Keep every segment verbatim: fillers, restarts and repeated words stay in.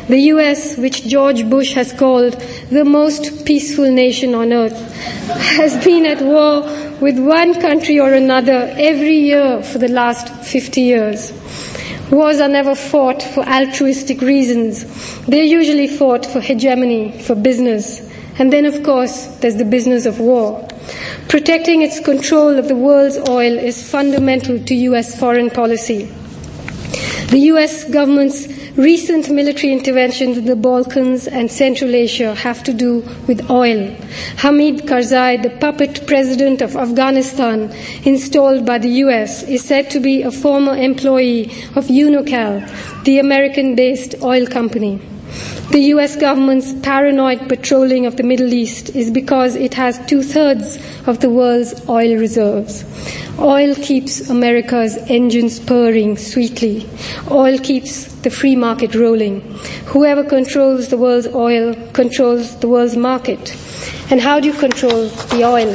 The U S, which George Bush has called the most peaceful nation on earth, has been at war with one country or another every year for the last fifty years. Wars are never fought for altruistic reasons. They're usually fought for hegemony, for business. And then, of course, there's the business of war. Protecting its control of the world's oil is fundamental to U S foreign policy. The U S government's recent military interventions in the Balkans and Central Asia have to do with oil. Hamid Karzai, the puppet president of Afghanistan installed by the U S, is said to be a former employee of Unocal, the American-based oil company. The U S government's paranoid patrolling of the Middle East is because it has two-thirds of the world's oil reserves. Oil keeps America's engines purring sweetly. Oil keeps the free market rolling. Whoever controls the world's oil controls the world's market. And how do you control the oil?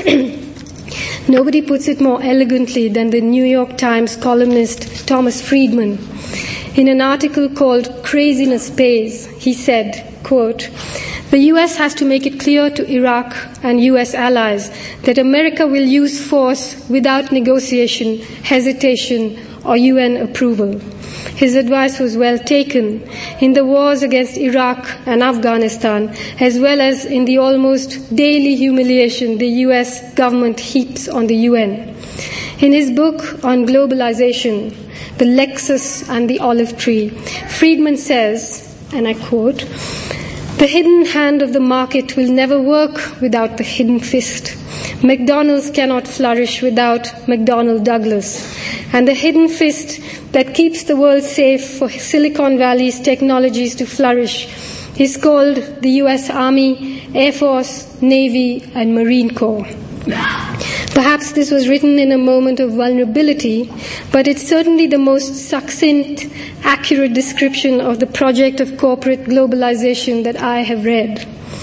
Nobody puts it more elegantly than the New York Times columnist Thomas Friedman. In an article called Craziness Pays, he said, quote, "The U S has to make it clear to Iraq and U S allies that America will use force without negotiation, hesitation, or U N approval." His advice was well taken. In the wars against Iraq and Afghanistan, as well as in the almost daily humiliation the U S government heaps on the U N. In his book on globalization, The Lexus and the Olive Tree, Friedman says, and I quote, "The hidden hand of the market will never work without the hidden fist. McDonald's cannot flourish without McDonnell Douglas. And the hidden fist that keeps the world safe for Silicon Valley's technologies to flourish is called the U S Army, Air Force, Navy, and Marine Corps." Perhaps this was written in a moment of vulnerability, but it's certainly the most succinct, accurate description of the project of corporate globalization that I have read.